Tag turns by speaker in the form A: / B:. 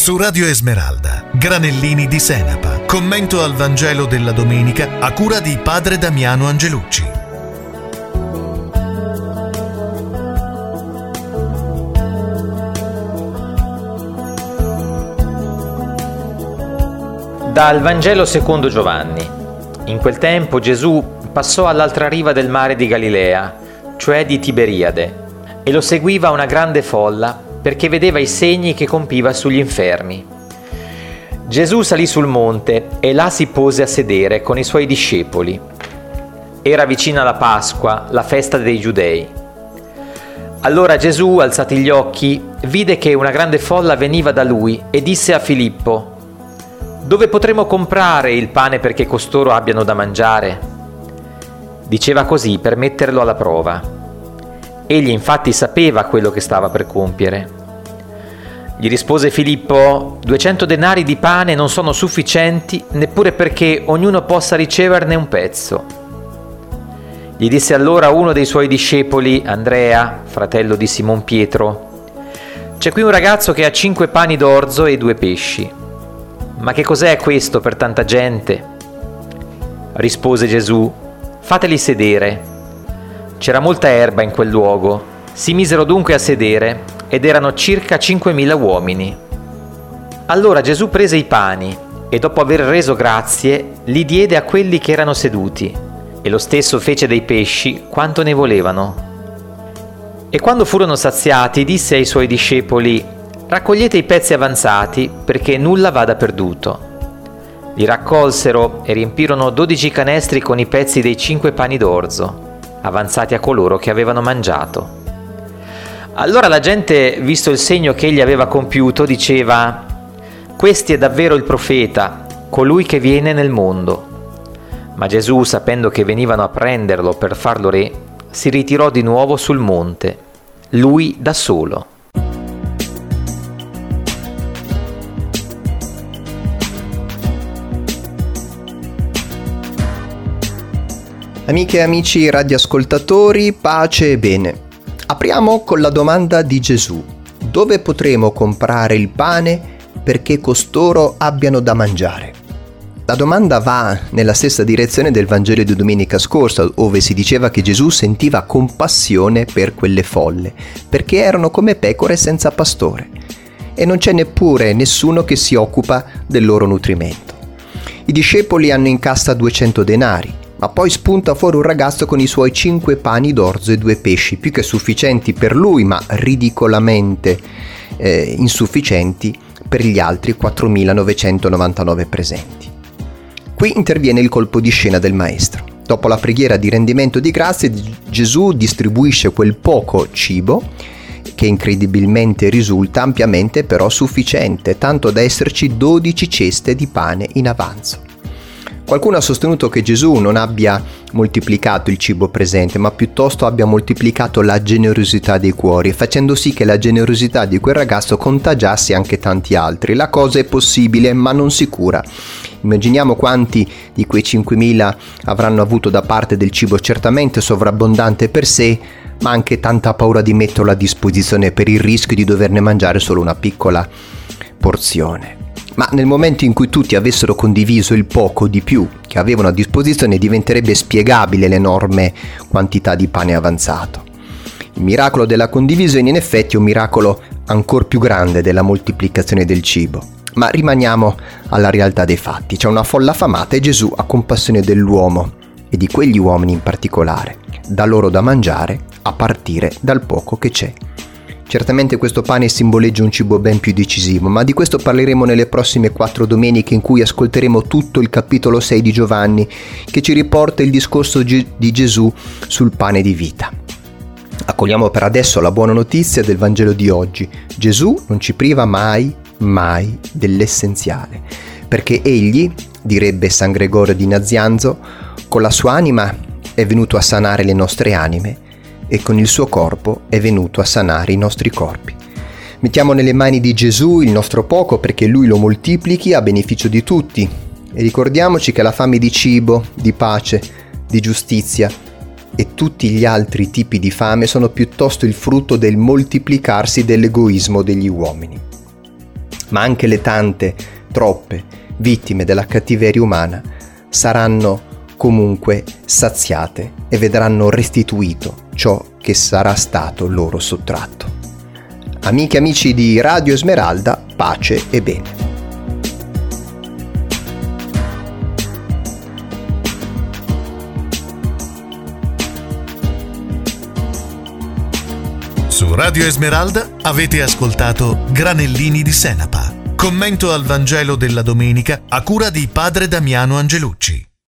A: Su Radio Esmeralda, Granellini di Senapa. Commento al Vangelo della domenica a cura di Padre Damiano Angelucci.
B: Dal Vangelo secondo Giovanni. In quel tempo Gesù passò all'altra riva del mare di Galilea, cioè di Tiberiade, e lo seguiva una grande folla perché vedeva i segni che compiva sugli infermi. Gesù salì sul monte e là si pose a sedere con i suoi discepoli. Era vicina la Pasqua, la festa dei Giudei. Allora Gesù, alzati gli occhi, vide che una grande folla veniva da lui e disse a Filippo: «Dove potremo comprare il pane perché costoro abbiano da mangiare?» Diceva così per metterlo alla prova. Egli infatti sapeva quello che stava per compiere. Gli rispose Filippo: 200 denari di pane non sono sufficienti neppure perché ognuno possa riceverne un pezzo. Gli disse allora uno dei suoi discepoli, Andrea, fratello di Simon Pietro: «C'è qui un ragazzo che ha 5 pani d'orzo e 2 pesci. Ma che cos'è questo per tanta gente?» Rispose Gesù: «Fateli sedere». C'era molta erba in quel luogo. Si misero dunque a sedere ed erano circa 5.000 uomini. Allora Gesù prese i pani e dopo aver reso grazie li diede a quelli che erano seduti, e lo stesso fece dei pesci quanto ne volevano. E quando furono saziati disse ai suoi discepoli: «Raccogliete i pezzi avanzati perché nulla vada perduto». Li raccolsero e riempirono 12 canestri con i pezzi dei 5 pani d'orzo, avanzati a coloro che avevano mangiato. Allora la gente, visto il segno che egli aveva compiuto, diceva: «Questi è davvero il profeta, colui che viene nel mondo». Ma Gesù, sapendo che venivano a prenderlo per farlo re, si ritirò di nuovo sul monte, lui da solo.
C: Amiche e amici radioascoltatori, pace e bene. Apriamo con la domanda di Gesù: dove potremo comprare il pane perché costoro abbiano da mangiare? La domanda va nella stessa direzione del Vangelo di domenica scorsa, dove si diceva che Gesù sentiva compassione per quelle folle, perché erano come pecore senza pastore, e non c'è neppure nessuno che si occupa del loro nutrimento. I discepoli hanno in cassa 200 denari, ma poi spunta fuori un ragazzo con i suoi 5 pani d'orzo e 2 pesci, più che sufficienti per lui, ma ridicolamente insufficienti per gli altri 4.999 presenti. Qui interviene il colpo di scena del maestro. Dopo la preghiera di rendimento di grazie, Gesù distribuisce quel poco cibo che incredibilmente risulta ampiamente però sufficiente, tanto da esserci 12 ceste di pane in avanzo. Qualcuno ha sostenuto che Gesù non abbia moltiplicato il cibo presente, ma piuttosto abbia moltiplicato la generosità dei cuori, facendo sì che la generosità di quel ragazzo contagiasse anche tanti altri. La cosa è possibile, ma non sicura. Immaginiamo quanti di quei 5.000 avranno avuto da parte del cibo certamente sovrabbondante per sé, ma anche tanta paura di metterlo a disposizione per il rischio di doverne mangiare solo una piccola porzione. Ma nel momento in cui tutti avessero condiviso il poco di più che avevano a disposizione, diventerebbe spiegabile l'enorme quantità di pane avanzato. Il miracolo della condivisione in effetti è un miracolo ancor più grande della moltiplicazione del cibo. Ma rimaniamo alla realtà dei fatti. C'è una folla affamata e Gesù ha compassione dell'uomo e di quegli uomini in particolare. Dà loro da mangiare a partire dal poco che c'è. Certamente questo pane simboleggia un cibo ben più decisivo, ma di questo parleremo nelle prossime 4 domeniche, in cui ascolteremo tutto il capitolo 6 di Giovanni, che ci riporta il discorso di Gesù sul pane di vita. Accogliamo per adesso la buona notizia del Vangelo di oggi. Gesù non ci priva mai dell'essenziale, perché egli, direbbe San Gregorio di Nazianzo, con la sua anima è venuto a sanare le nostre anime e con il suo corpo è venuto a sanare i nostri corpi. Mettiamo nelle mani di Gesù il nostro poco perché Lui lo moltiplichi a beneficio di tutti, e ricordiamoci che la fame di cibo, di pace, di giustizia e tutti gli altri tipi di fame sono piuttosto il frutto del moltiplicarsi dell'egoismo degli uomini. ma anche le tante, troppe vittime della cattiveria umana saranno comunque saziate e vedranno restituito ciò che sarà stato loro sottratto. Amiche e amici di Radio Esmeralda, pace e bene.
A: Su Radio Esmeralda avete ascoltato Granellini di Senapa, commento al Vangelo della domenica a cura di padre Damiano Angelucci.